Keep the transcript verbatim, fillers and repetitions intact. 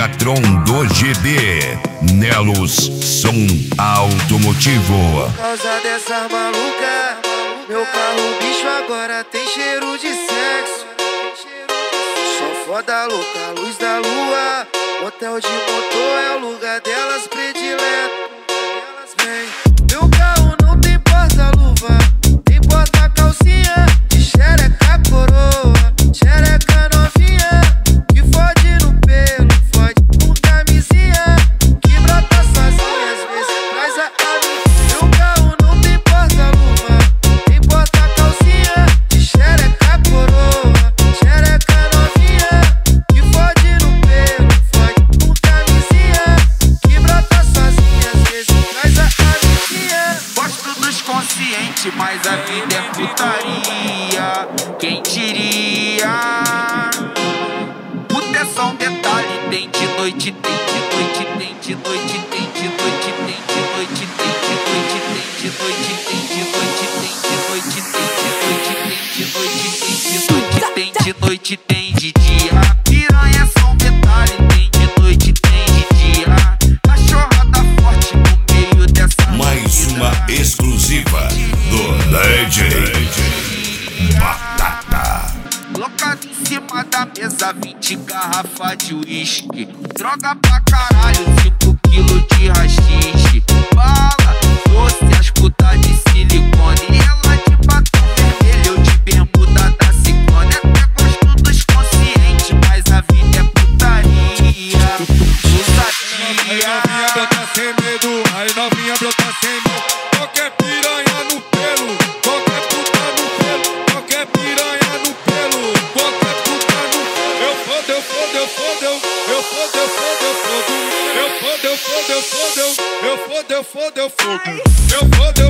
Megatron do G B, Nelos Som Automotivo. Por causa dessa maluca, meu carro bicho agora tem cheiro de sexo. Só foda louca, luz da lua, hotel de motor é o lugar delas predileto. Vem, meu carro não tem porta-luva, tem porta-calcinha, de xereca coroa, xereca novinha, que fode no pelo, fode com camisinha, que brota sozinha, às vezes traz a amiga. Meu carro não tem porta-luva, tem porta-calcinha, de xereca coroa, xereca novinha, que fode no pelo, fode com camisinha, que brota sozinha, às vezes traz a amiguinha. Gosto dos conscientes, mas a vida é putaria. Quem diria? Puta é só um detalhe. Tem de noite, tem de noite, tem de noite, tem de noite, tem de noite, tem de noite, tem de noite, tem de noite, tem de noite, tem de noite, tem de noite, tem de noite, tem de noite, tem de dia. Piranha é só um detalhe. Tem de noite, tem de dia. Cachorrada forte no meio dessa Mais uma exclusiva do D J Batata. Colocado em cima da mesa, vinte garrafas de uísque. Droga pra caralho, cinco quilos de rachixe. Bala, doce, as putas de silicone. E ela de batom vermelho, eu de bermuda da Ciclone. Até gosto dos conscientes, mas a vida é putaria. Ousadia. Aí novinha brota sem medo, aí novinha brota sem medo. Qualquer piranha no pelo, qualquer puta no pelo, qualquer piranha no pelo, qualquer puta no pelo. Eu fodo, eu fodo, eu fodo, eu fodo, eu fodo, eu fodo, eu fodo, eu fodo, eu fodo, eu fodo, eu fodo, eu fodo, eu fodo.